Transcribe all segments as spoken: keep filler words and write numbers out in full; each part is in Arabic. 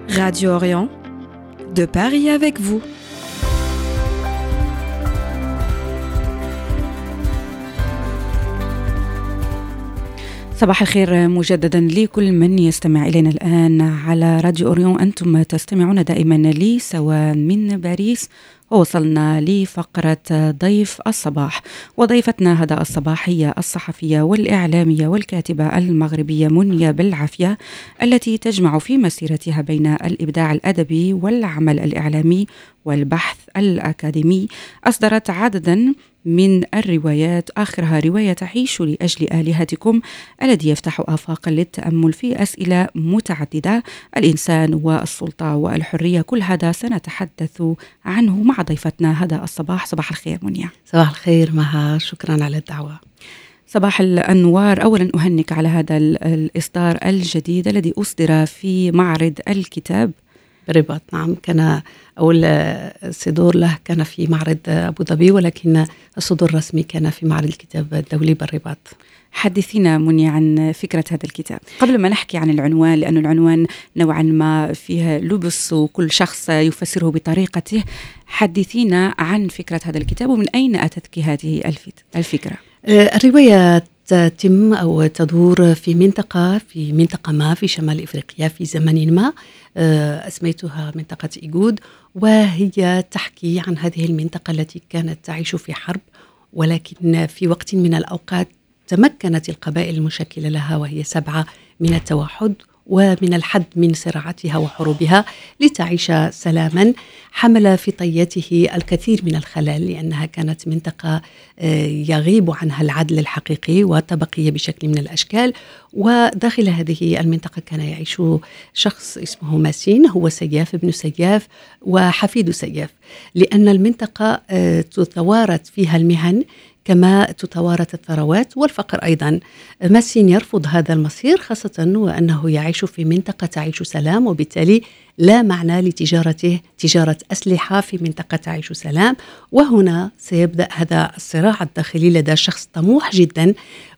Radio Orient, de Paris avec vous. صباح الخير مجددا لكل من يستمع إلينا الآن على راديو أوريون. أنتم تستمعون دائما لي سواء من باريس. ووصلنا لفقرة ضيف الصباح، وضيفتنا هذا الصباح هي الصحفية والإعلامية والكاتبة المغربية منيا بالعافية، التي تجمع في مسيرتها بين الإبداع الأدبي والعمل الإعلامي والبحث الأكاديمي. أصدرت عددا من الروايات، آخرها رواية تعيش لأجل آلهتكم، الذي يفتح آفاقا للتأمل في أسئلة متعددة: الإنسان والسلطة والحرية. كل هذا سنتحدث عنه مع ضيفتنا هذا الصباح. صباح الخير منيا. صباح الخير مها، شكرا على الدعوة. صباح الأنوار. أولا أهنئك على هذا الإصدار الجديد الذي أصدر في معرض الكتاب بالرباط. نعم، كان أول صدور له كان في معرض أبو ظبي، ولكن الصدور الرسمي كان في معرض الكتاب الدولي بالرباط. حدثينا مني عن فكرة هذا الكتاب قبل ما نحكي عن العنوان، لأن العنوان نوعا ما فيه لبس وكل شخص يفسره بطريقته. حدثينا عن فكرة هذا الكتاب ومن أين أتتك هذه الفكرة؟ الرواية تتم أو تدور في منطقة في منطقة ما في شمال إفريقيا في زمن ما، أسميتها منطقة إيغود، وهي تحكي عن هذه المنطقة التي كانت تعيش في حرب، ولكن في وقت من الأوقات تمكنت القبائل المشكلة لها وهي سبعة من التوحد ومن الحد من صراعاتها وحروبها لتعيش سلاما. حمل في طياته الكثير من الخلل، لأنها كانت منطقة يغيب عنها العدل الحقيقي وطبقية بشكل من الأشكال. وداخل هذه المنطقة كان يعيش شخص اسمه ماسين، هو سياف ابن سياف وحفيد سياف، لأن المنطقة تتوارث فيها المهن كما تتوارث الثروات والفقر أيضا. ماسين يرفض هذا المصير، خاصة وأنه يعيش في منطقة تعيش سلام، وبالتالي لا معنى لتجارته تجارة أسلحة في منطقة تعيش سلام. وهنا سيبدأ هذا الصراع الداخلي لدى شخص طموح جدا،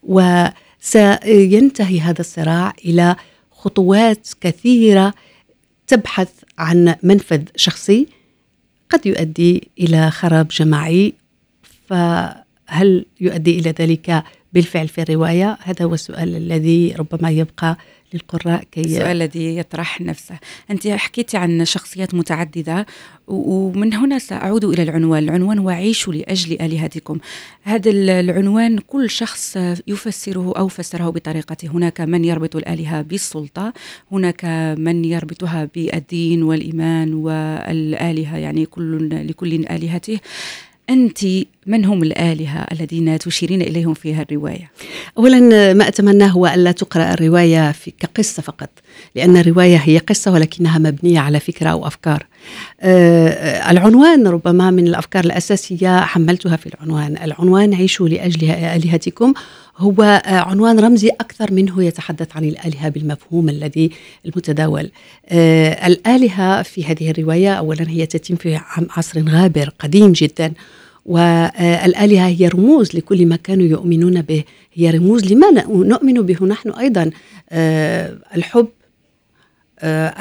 وسينتهي هذا الصراع إلى خطوات كثيرة تبحث عن منفذ شخصي قد يؤدي إلى خراب جماعي. ف هل يؤدي إلى ذلك بالفعل في الرواية؟ هذا هو السؤال الذي ربما يبقى للقراء كي السؤال الذي يطرح نفسه. أنت حكيتي عن شخصيات متعددة، ومن هنا سأعود إلى العنوان. العنوان هو عيشوا لأجل آلهتكم. هذا العنوان كل شخص يفسره أو فسره بطريقته. هناك من يربط الآلهة بالسلطة، هناك من يربطها بالدين والإيمان والآلهة، يعني كل لكل آلهته. أنت من هم الآلهة الذين تشيرين إليهم في هذه الرواية؟ أولا ما أتمناه هو ألا تقرأ الرواية في كقصة فقط، لأن الرواية هي قصة ولكنها مبنية على فكرة أو أفكار. آه العنوان ربما من الأفكار الأساسية حملتها في العنوان. العنوان عيشوا لأجل آلهتكم هو عنوان رمزي أكثر منه يتحدث عن الآلهة بالمفهوم الذي المتداول. آه الآلهة في هذه الرواية أولا هي تتم في عصر غابر قديم جدا، والآلهة هي رموز لكل ما كانوا يؤمنون به، هي رموز لما نؤمن به نحن أيضا. آه الحب، آه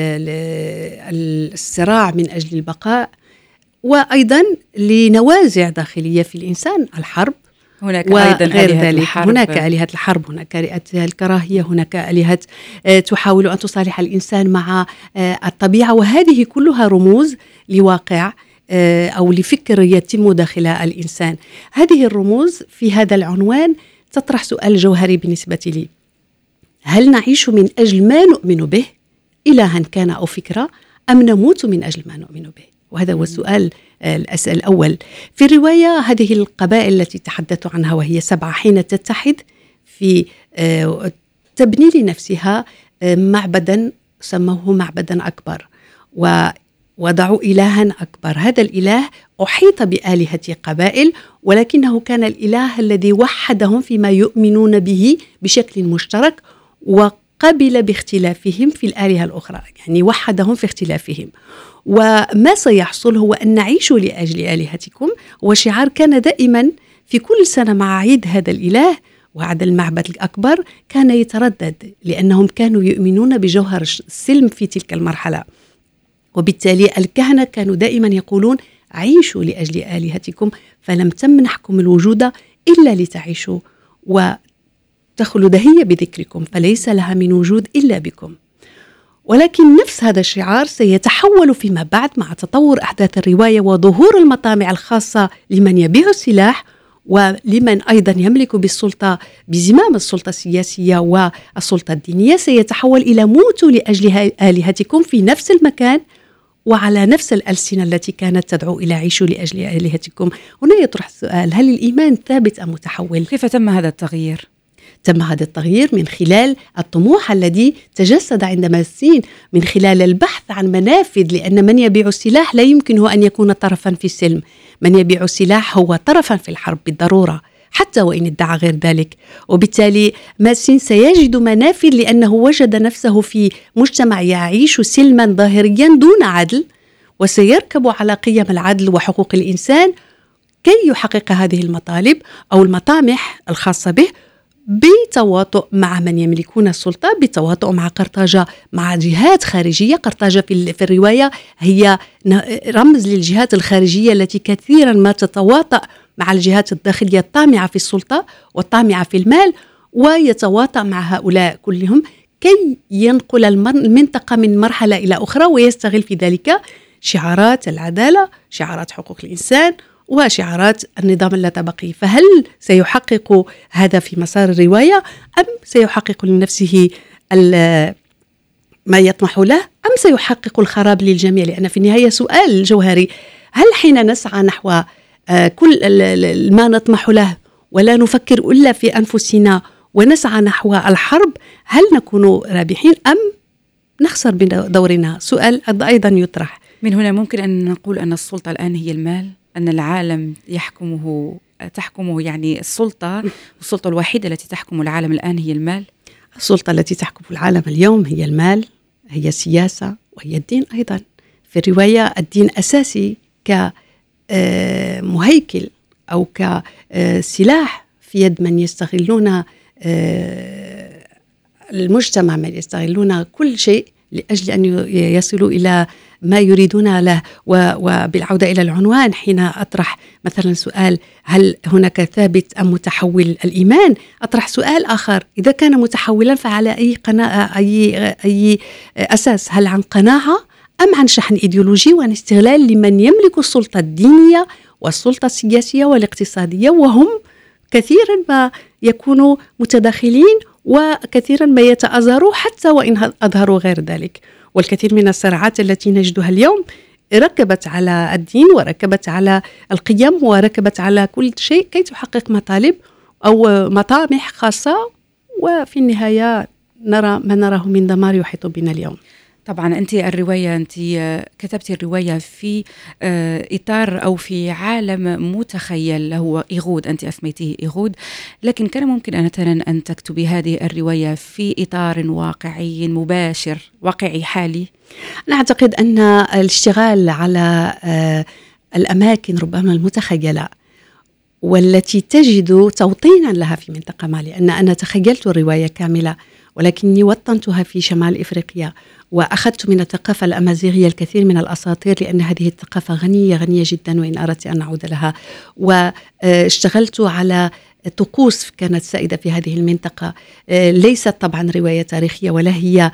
الصراع من أجل البقاء، وأيضا لنوازع داخلية في الإنسان، الحرب. هناك أيضا آلهة الحرب. هناك آلهة الحرب، هناك آلهة الكراهية، هناك آلهة آه تحاول أن تصالح الإنسان مع آه الطبيعة، وهذه كلها رموز لواقع أو لفكر يتم داخل الإنسان. هذه الرموز في هذا العنوان تطرح سؤال جوهري بالنسبة لي: هل نعيش من أجل ما نؤمن به، إلها كان أو فكرة، أم نموت من أجل ما نؤمن به؟ وهذا هو السؤال الأسئلة الأول. في الرواية هذه القبائل التي تحدثت عنها وهي سبعة حين تتحد في تبني لنفسها معبدا سموه معبدا أكبر، و وضعوا إلها أكبر. هذا الإله أحيط بآلهة قبائل، ولكنه كان الإله الذي وحدهم فيما يؤمنون به بشكل مشترك، وقبل باختلافهم في الآلهة الأخرى، يعني وحدهم في اختلافهم. وما سيحصل هو أن نعيش لأجل آلهتكم، وشعار كان دائما في كل سنة مع عيد هذا الإله وهذا المعبد الأكبر كان يتردد لأنهم كانوا يؤمنون بجوهر السلم في تلك المرحلة، وبالتالي الكهنة كانوا دائما يقولون عيشوا لأجل آلهتكم فلم تمنحكم الوجود إلا لتعيشوا، وتخلد هي بذكركم فليس لها من وجود إلا بكم. ولكن نفس هذا الشعار سيتحول فيما بعد مع تطور أحداث الرواية وظهور المطامع الخاصة لمن يبيع السلاح ولمن أيضا يملك بالسلطة بزمام السلطة السياسية والسلطة الدينية، سيتحول إلى موتوا لأجل آلهتكم في نفس المكان وعلى نفس الألسنة التي كانت تدعو إلى عيشوا لأجل آلهتكم. هنا يطرح السؤال: هل الإيمان ثابت أم متحول؟ كيف تم هذا التغيير؟ تم هذا التغيير من خلال الطموح الذي تجسد عند ماسين، من خلال البحث عن منافذ، لأن من يبيع السلاح لا يمكنه أن يكون طرفا في السلم، من يبيع السلاح هو طرفا في الحرب بالضرورة حتى وإن ادعى غير ذلك. وبالتالي ماسين سيجد منافذ لأنه وجد نفسه في مجتمع يعيش سلما ظاهريا دون عدل، وسيركب على قيم العدل وحقوق الإنسان كي يحقق هذه المطالب أو المطامح الخاصة به بتواطؤ مع من يملكون السلطة، بتواطؤ مع قرطاجة، مع جهات خارجية. قرطاجة في الرواية هي رمز للجهات الخارجية التي كثيرا ما تتواطأ مع الجهات الداخلية الطامعة في السلطة والطامعة في المال، ويتواطأ مع هؤلاء كلهم كي ينقل المنطقة من مرحلة إلى أخرى، ويستغل في ذلك شعارات العدالة، شعارات حقوق الإنسان، وشعارات النظام اللاتبقي. فهل سيحقق هذا في مسار الرواية أم سيحقق لنفسه ما يطمح له أم سيحقق الخراب للجميع؟ لأن في النهاية سؤال جوهري: هل حين نسعى نحو كل ما نطمح له ولا نفكر إلا في أنفسنا ونسعى نحو الحرب، هل نكون رابحين أم نخسر بدورنا؟ سؤال أيضا يطرح. من هنا ممكن أن نقول أن السلطة الآن هي المال، أن العالم يحكمه تحكمه يعني السلطة، والسلطة الوحيدة التي تحكم العالم الآن هي المال. السلطة التي تحكم العالم اليوم هي المال، هي السياسة، وهي الدين أيضا. في الرواية الدين أساسي كمهيكل أو كسلاح في يد من يستغلون المجتمع، من يستغلون كل شيء لأجل أن يصلوا إلى ما يريدون له. وبالعودة إلى العنوان، حين أطرح مثلا سؤال: هل هناك ثابت أم متحول الإيمان؟ أطرح سؤال آخر: إذا كان متحولا فعلى أي قناعة، أي أي أساس؟ هل عن قناعة أم عن شحن إيديولوجي وعن استغلال لمن يملك السلطة الدينية والسلطة السياسية والاقتصادية، وهم كثيرا ما يكونوا متداخلين وكثيرا ما يتأزروا حتى وإن أظهروا غير ذلك. والكثير من الصراعات التي نجدها اليوم ركبت على الدين وركبت على القيم وركبت على كل شيء كي تحقق مطالب أو مطامح خاصة، وفي النهاية نرى ما نراه من دمار يحيط بنا اليوم. طبعا أنت الرواية أنت كتبتي الرواية في إطار أو في عالم متخيل، هو إيغود، أنت أسميتيه إيغود، لكن كان ممكن مثلا أن تكتبي هذه الرواية في إطار واقعي مباشر واقعي حالي؟ أنا أعتقد أن الاشتغال على الأماكن ربما المتخيلة والتي تجد توطينا لها في منطقة ما، لأن أنا تخيلت الرواية كاملة ولكني وطنتها في شمال إفريقيا، وأخذت من الثقافة الأمازيغية الكثير من الأساطير، لأن هذه الثقافة غنية غنية جدا وإن أردت أن أعود لها. واشتغلت على طقوس كانت سائدة في هذه المنطقة، ليست طبعا رواية تاريخية ولا هي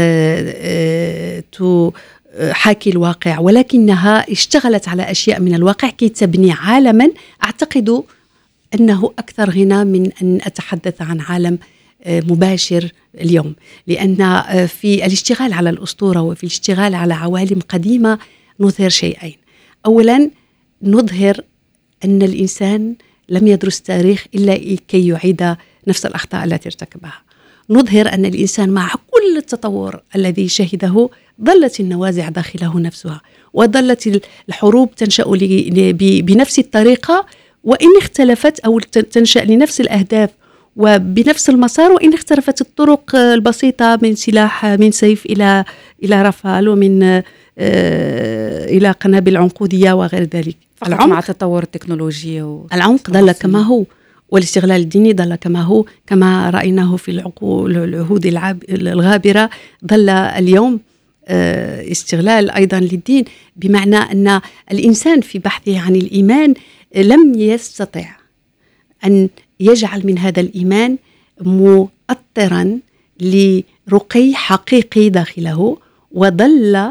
تحاكي الواقع، ولكنها اشتغلت على أشياء من الواقع كي تبني عالما أعتقد أنه أكثر غنى من أن أتحدث عن عالم مباشر اليوم. لأن في الاشتغال على الأسطورة وفي الاشتغال على عوالم قديمة نظهر شيئين: أولا نظهر أن الإنسان لم يدرس تاريخ إلا كي يعيد نفس الأخطاء التي ارتكبها. نظهر أن الإنسان مع كل التطور الذي شهده ظلت النوازع داخله نفسها، وظلت الحروب تنشأ بنفس الطريقة وإن اختلفت، أو تنشأ لنفس الأهداف وبنفس المسار وإن اختلفت الطرق البسيطة، من سلاح من سيف إلى إلى رفال، ومن آه إلى قنابل عنقودية وغير ذلك. العمق مع تطور التكنولوجيا العمق ظل كما هو، والاستغلال الديني ظل كما هو، كما رأيناه في العقود العهود الغابرة، ظل اليوم استغلال أيضا للدين، بمعنى أن الإنسان في بحثه عن الإيمان لم يستطع أن يجعل من هذا الإيمان مؤطرا لرقي حقيقي داخله، وظل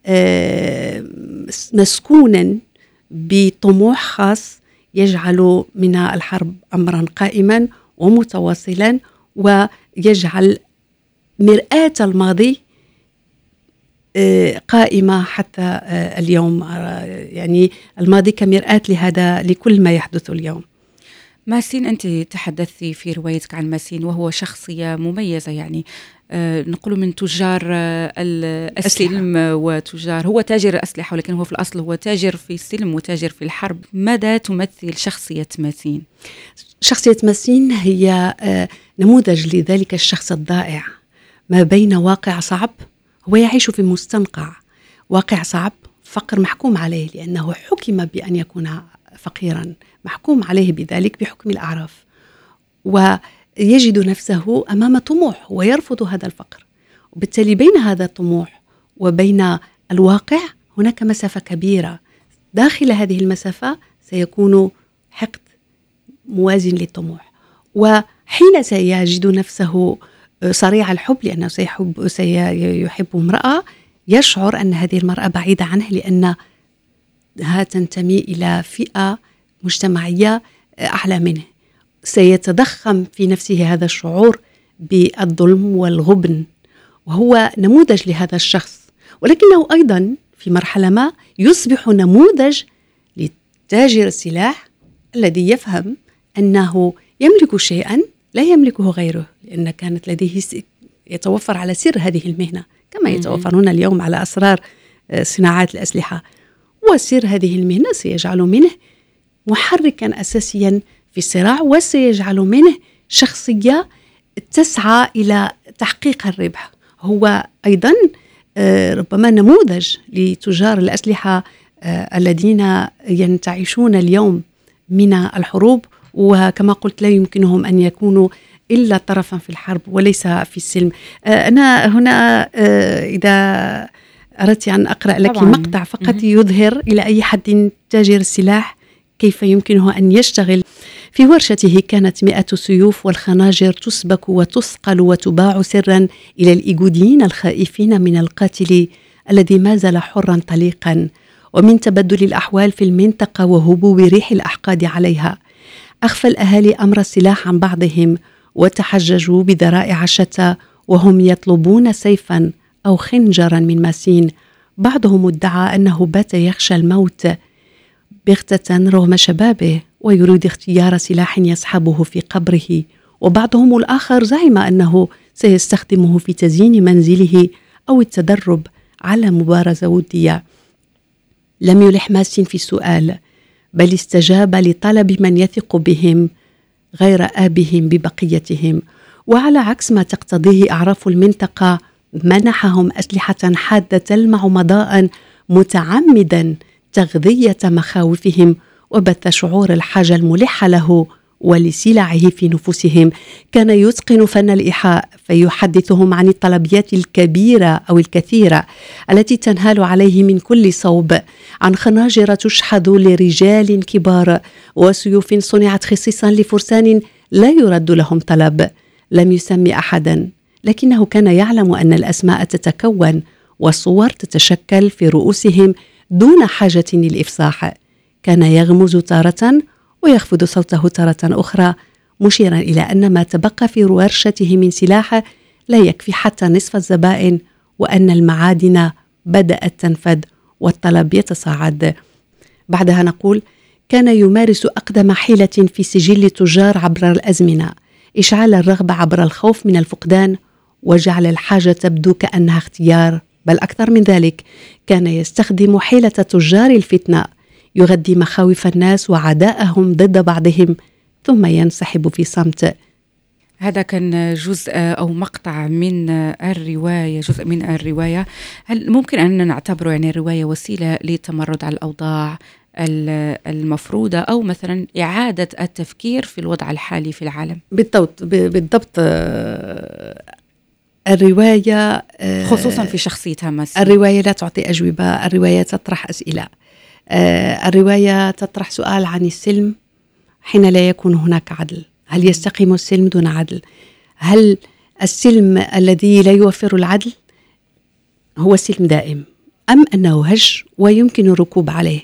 مسكونا بطموح خاص يجعل من الحرب أمرا قائما ومتواصلا، ويجعل مرآة الماضي قائمة حتى اليوم، يعني الماضي كمرآة لهذا لكل ما يحدث اليوم. ماسين، أنت تحدثتي في روايتك عن ماسين وهو شخصية مميزة، يعني آه نقول من تجار آه السلم وتجار، هو تاجر أسلحة ولكن هو في الأصل هو تاجر في السلم وتاجر في الحرب. ماذا تمثل شخصية ماسين؟ شخصية ماسين هي آه نموذج لذلك الشخص الضائع ما بين واقع صعب، هو يعيش في مستنقع واقع صعب، فقر محكوم عليه لأنه حكم بأن يكون فقيرا، محكوم عليه بذلك بحكم الأعراف، ويجد نفسه أمام طموح ويرفض هذا الفقر، وبالتالي بين هذا الطموح وبين الواقع هناك مسافة كبيرة. داخل هذه المسافة سيكون حقد موازن للطموح، وحين سيجد نفسه صريع الحب لأنه سيحب سيحب امرأة، يشعر أن هذه المرأة بعيدة عنه لأنها تنتمي إلى فئة مجتمعية أعلى منه، سيتضخم في نفسه هذا الشعور بالظلم والغبن، وهو نموذج لهذا الشخص، ولكنه أيضا في مرحلة ما يصبح نموذج لتاجر السلاح الذي يفهم أنه يملك شيئا لا يملكه غيره، لأن كانت لديه يتوفر على سر هذه المهنة كما يتوفرون اليوم على أسرار صناعات الأسلحة، وسر هذه المهنة سيجعل منه محركا أساسيا في الصراع، وسيجعل منه شخصية تسعى إلى تحقيق الربح. هو أيضا ربما نموذج لتجار الأسلحة الذين ينتعشون اليوم من الحروب، وكما قلت لا يمكنهم أن يكونوا إلا طرفا في الحرب وليس في السلم. أنا هنا إذا أردت أن أقرأ لك طبعاً. مقطع فقط يظهر إلى أي حد تاجر السلاح كيف يمكنه أن يشتغل. في ورشته كانت مئة سيوف والخناجر تسبك وتثقل وتباع سرا إلى الإيجوديين الخائفين من القاتل الذي ما زال حرا طليقا، ومن تبدل الأحوال في المنطقة وهبوب ريح الأحقاد عليها أخفى الأهالي أمر السلاح عن بعضهم وتحججوا بذرائع شتى وهم يطلبون سيفا أو خنجرا من ماسين. بعضهم ادعى أنه بات يخشى الموت بغتة رغم شبابه ويريد اختيار سلاح يسحبه في قبره، وبعضهم الآخر زعم أنه سيستخدمه في تزيين منزله أو التدرب على مبارزة ودية. لم يلح ماسين في السؤال، بل استجاب لطلب من يثق بهم غير آبهم ببقيتهم، وعلى عكس ما تقتضيه أعراف المنطقة منحهم أسلحة حادة تلمع مضاء متعمدا تغذية مخاوفهم وبث شعور الحاجة الملحة له ولسلعه في نفوسهم. كان يتقن فن الإيحاء فيحدثهم عن الطلبيات الكبيرة أو الكثيرة التي تنهال عليه من كل صوب، عن خناجر تشحذ لرجال كبار وسيوف صنعت خصيصا لفرسان لا يرد لهم طلب. لم يسمي أحدا، لكنه كان يعلم أن الأسماء تتكون والصور تتشكل في رؤوسهم دون حاجة للإفصاح. كان يغمز تارة ويخفض صوته تارة أخرى، مشيرا إلى أن ما تبقى في ورشته من سلاح لا يكفي حتى نصف الزبائن، وأن المعادن بدأت تنفد والطلب يتصاعد. بعدها نقول: كان يمارس أقدم حيلة في سجل التجار عبر الأزمنة، إشعال الرغبة عبر الخوف من الفقدان وجعل الحاجة تبدو كأنها اختيار، بل أكثر من ذلك كان يستخدم حيلة تجار الفتنة، يغذي مخاوف الناس وعداءهم ضد بعضهم ثم ينسحب في صمت. هذا كان جزء أو مقطع من الرواية، جزء من الرواية. هل ممكن أن نعتبره يعني الرواية وسيلة للتمرد على الأوضاع المفروضة أو مثلا إعادة التفكير في الوضع الحالي في العالم. بالضبط بالضبط. الرواية خصوصا في شخصيتها مثلا، الرواية لا تعطي أجوبة، الرواية تطرح أسئلة. الرواية تطرح سؤال عن السلم حين لا يكون هناك عدل. هل يستقيم السلم دون عدل؟ هل السلم الذي لا يوفر العدل هو سلم دائم، أم أنه هش ويمكن الركوب عليه؟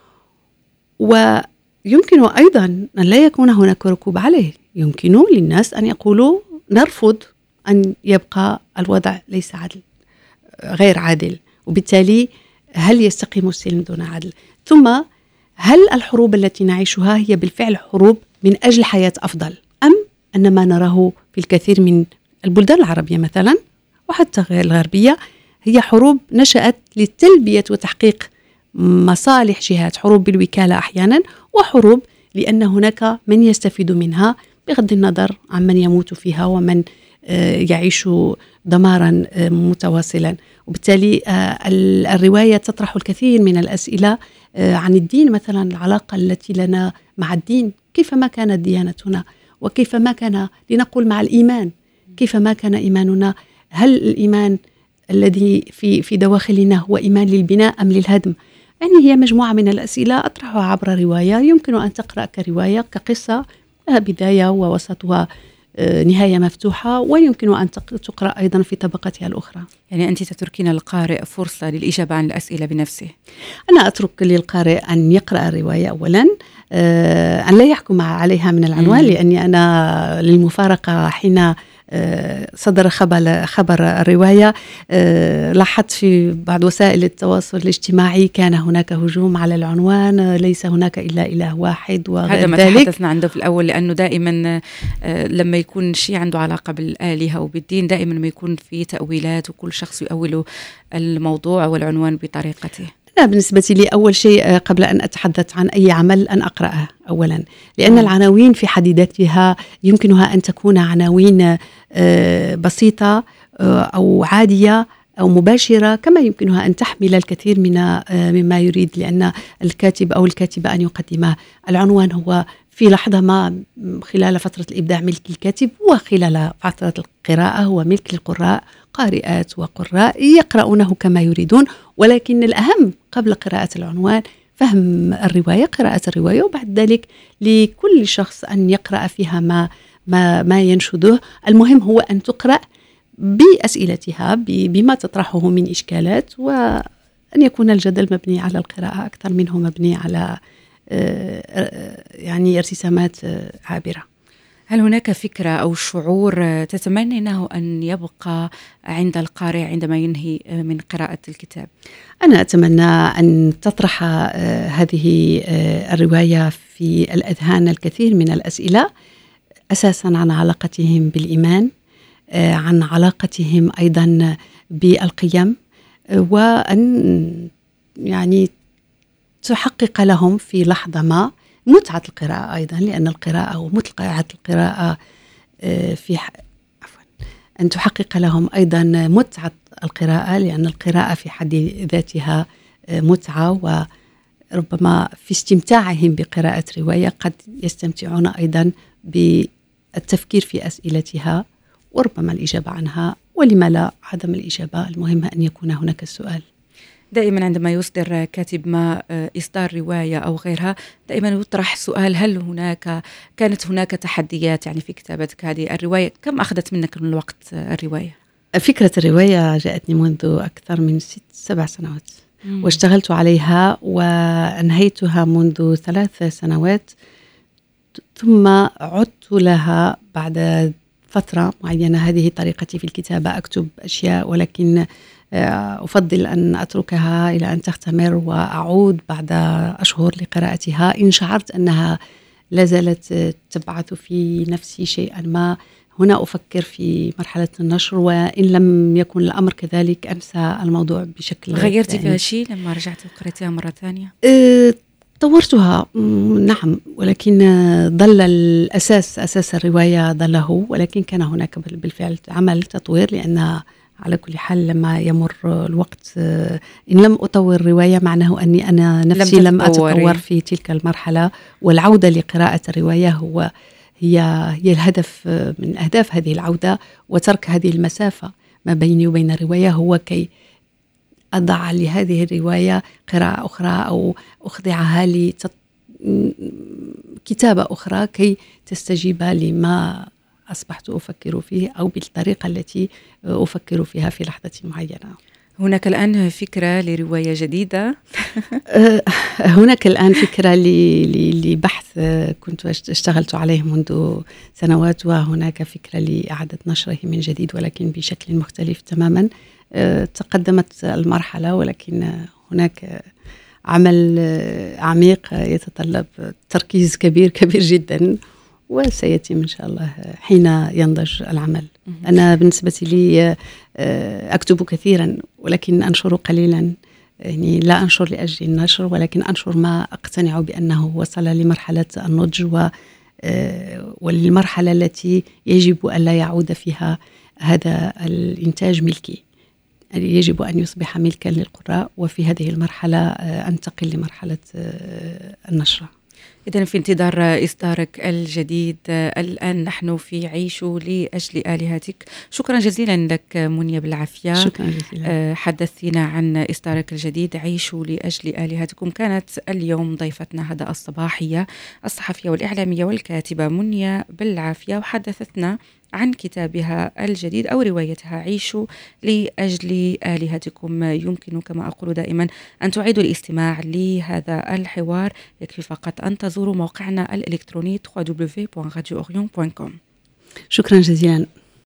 ويمكن أيضا أن لا يكون هناك ركوب عليه، يمكن للناس أن يقولوا نرفض أن يبقى الوضع ليس عدل، غير عادل، وبالتالي هل يستقيم السلم دون عدل؟ ثم هل الحروب التي نعيشها هي بالفعل حروب من أجل حياة أفضل، أم أن ما نراه في الكثير من البلدان العربية مثلا وحتى غير الغربية هي حروب نشأت لتلبية وتحقيق مصالح جهات، حروب بالوكالة أحيانا، وحروب لأن هناك من يستفيد منها بغض النظر عن من يموت فيها ومن يعيش دمارا متواصلا. وبالتالي الرواية تطرح الكثير من الأسئلة عن الدين مثلا، العلاقة التي لنا مع الدين، كيف ما كانت ديانتنا، وكيف ما كان لنقول مع الإيمان، كيف ما كان إيماننا، هل الإيمان الذي في في دواخلنا هو إيمان للبناء أم للهدم؟ يعني هي مجموعة من الأسئلة أطرحها عبر رواية، يمكن أن تقرأ كرواية كقصة لها بداية ووسطها نهاية مفتوحة، ويمكن أن تقرأ أيضا في طبقتها الأخرى. يعني أنت تتركين القارئ فرصة للإجابة عن الأسئلة بنفسه؟ أنا أترك للقارئ أن يقرأ الرواية أولا، أن لا يحكم عليها من العنوان، لأني أنا للمفارقة حين صدر خبر خبر الرواية لاحظت في بعض وسائل التواصل الاجتماعي كان هناك هجوم على العنوان، ليس هناك إلا إله واحد وغير ذلك. هذا ما تحدثنا عنه في الأول، لأنه دائما لما يكون شيء عنده علاقة بالآلهة وبالدين دائما ما يكون في تأويلات، وكل شخص يؤول الموضوع والعنوان بطريقته. لا، بالنسبة لي أول شيء قبل أن أتحدث عن أي عمل أن أقرأه أولا، لأن العناوين في حد ذاتها يمكنها أن تكون عناوين بسيطة أو عادية أو مباشرة، كما يمكنها أن تحمل الكثير من مما يريد لأن الكاتب أو الكاتبة أن يقدمه. العنوان هو في لحظة ما خلال فترة الإبداع ملك الكاتب، وخلال فترة القراءة هو ملك القراء، قارئات وقراء يقرؤونه كما يريدون، ولكن الأهم قبل قراءة العنوان فهم الرواية، قراءة الرواية، وبعد ذلك لكل شخص أن يقرأ فيها ما ما ما ينشده. المهم هو أن تقرأ بأسئلتها بما تطرحه من إشكالات، وأن يكون الجدل مبني على القراءة أكثر منه مبني على يعني ارتسامات عابرة. هل هناك فكرة أو شعور تتمنينه أن يبقى عند القارئ عندما ينهي من قراءة الكتاب؟ أنا أتمنى أن تطرح هذه الرواية في الأذهان الكثير من الأسئلة، أساسا عن علاقتهم بالإيمان، عن علاقتهم أيضا بالقيم، وأن يعني تحقق لهم في لحظة ما متعة القراءة أيضا، لأن القراءة ومتعة القراءة في عفوا أن تحقق لهم أيضا متعة القراءة، لأن القراءة في حد ذاتها متعة، وربما في استمتاعهم بقراءة رواية قد يستمتعون أيضا بالتفكير في أسئلتها وربما الإجابة عنها، ولما لا عدم الإجابة، المهم أن يكون هناك السؤال. دائما عندما يصدر كاتب ما إصدار رواية أو غيرها دائما يطرح سؤال: هل هناك كانت هناك تحديات يعني في كتابتك هذه الرواية؟ كم أخذت منك من الوقت الرواية؟ فكرة الرواية جاءتني منذ أكثر من ست سبع سنوات، مم. واشتغلت عليها وأنهيتها منذ ثلاث سنوات، ثم عدت لها بعد فترة معينة. هذه طريقتي في الكتابة، أكتب أشياء ولكن أفضل أن أتركها إلى أن تختمر وأعود بعد أشهر لقراءتها إن شعرت أنها لازالت تبعث في نفسي شيئا ما. هنا أفكر في مرحلة النشر، وإن لم يكن الأمر كذلك أنسى الموضوع بشكل. غيرتي فيها شيء لما رجعت وقرأتها مرة ثانية؟ أه طورتها نعم، ولكن ظل الأساس أساس الرواية ظله، ولكن كان هناك بالفعل عمل تطوير، لأن على كل حال لما يمر الوقت إن لم أطور رواية معناه أني أنا نفسي لم, لم أتطور في تلك المرحلة. والعودة لقراءة الرواية هو هي هي الهدف من أهداف هذه العودة، وترك هذه المسافة ما بيني وبين الرواية هو كي أضع لهذه الرواية قراءة أخرى أو أخضعها لكتابة أخرى كي تستجيب لما أصبحت أفكر فيه أو بالطريقة التي أفكر فيها في لحظة معينة. هناك الآن فكرة لرواية جديدة؟ هناك الآن فكرة لبحث كنت اشتغلت عليه منذ سنوات، وهناك فكرة لإعادة نشره من جديد ولكن بشكل مختلف تماما. تقدمت المرحلة ولكن هناك عمل عميق يتطلب تركيز كبير كبير جدا، وسيتم إن شاء الله حين ينضج العمل. أنا بالنسبة لي أكتب كثيرا ولكن أنشر قليلا، يعني لا أنشر لأجل النشر ولكن أنشر ما أقتنع بأنه وصل لمرحلة النضج والمرحلة التي يجب أن لا يعود فيها هذا الإنتاج ملكي، يجب أن يصبح ملكا للقراء، وفي هذه المرحلة أنتقل لمرحلة النشر. إذن في انتظار إصدارك الجديد. الآن نحن في عيش لأجل آلهتك. شكرا جزيلا لك منيا بالعافية. شكرا جزيلا. حدثتنا عن إصدارك الجديد عيش لأجل آلهتكم. كانت اليوم ضيفتنا هذا الصباحية الصحفية والإعلامية والكاتبة منيا بالعافية، وحدثتنا عن كتابها الجديد أو روايتها عيش لأجل آلهتكم. يمكن كما أقول دائما أن تعيدوا الاستماع لهذا الحوار، يكفي فقط أن تزوروا موقعنا الإلكتروني دبليو دبليو دبليو دوت راديو أوريون دوت كوم. شكرا جزيلا.